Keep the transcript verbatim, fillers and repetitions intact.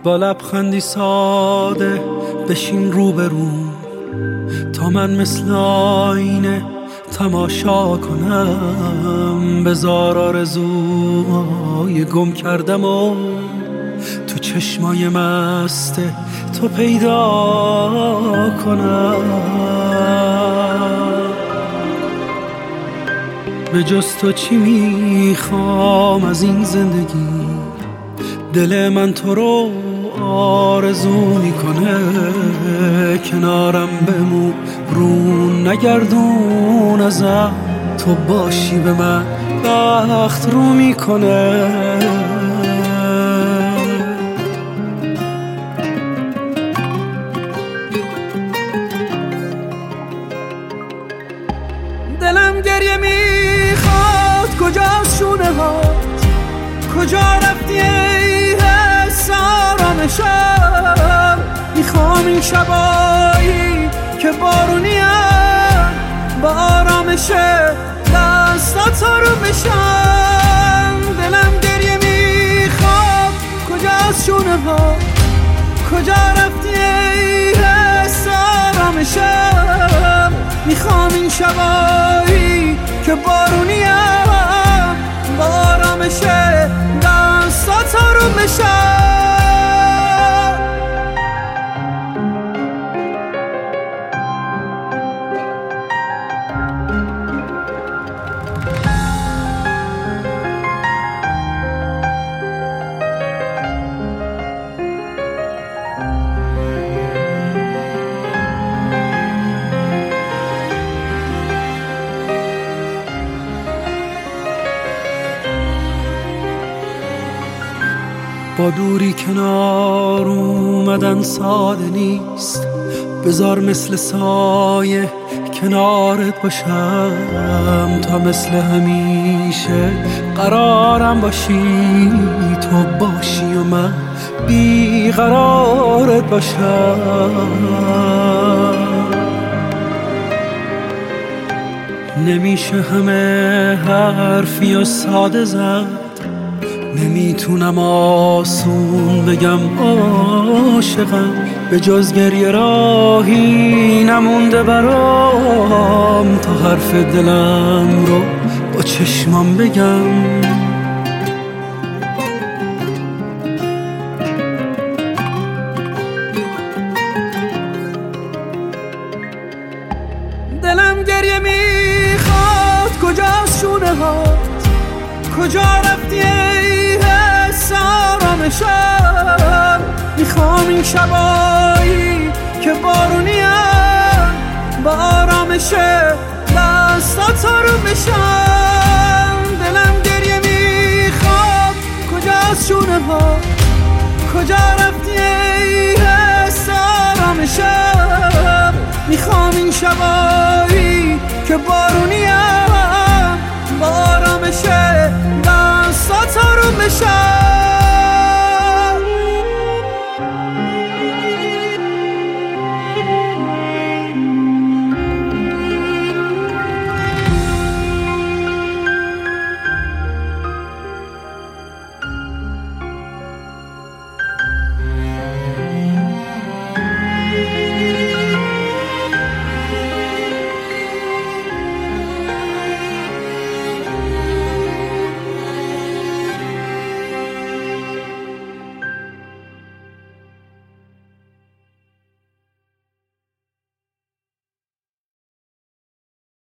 با لبخندی ساده بشین رو به رو تا من مثل آینه تماشا کنم. بذار آرزوهای گم کردم و تو چشمای مست تو پیدا کنم. به جز تو چی میخوام از این زندگی؟ دل من تو رو آرزو میکنه. کنارم بمون رو نگردون ازم، تو باشی به من بخت رو میکنه. دلم گریه میخواد کجاست شونه هات؟ کجا رفتی ای حس آرامشم؟ میخوام این شبایی که بارونیم با آرامش دستات رو بشم. دلم گریه میخواد کجاست شونه هات؟ کجا رفتی ای حس آرامشم؟ میخوام این شبایی که بارونیم با آرامش دستات رو بشم. با دوری کنار اومدن ساده نیست، بذار مثل سایه کنارت باشم تا مثل همیشه قرارم باشی. تو باشی و من بیقرارت باشم. نمیشه همه حرفی و ساده زد، نمیتونم آسون بگم عاشقم. به جز گریه راهی نمونده برام تا حرف دلم رو با چشمام بگم. دلم گریه میخواد کجاست شونه هات؟ کجا رفتی ای حس آرامشم؟ میخوام این شبایی که بارونیم با آرامش دستات رو بشم. دلم گریه میخواد کجاست شونه ها؟ کجا رفتی ای حس آرامشم؟ میخوام این شبایی که بارونیم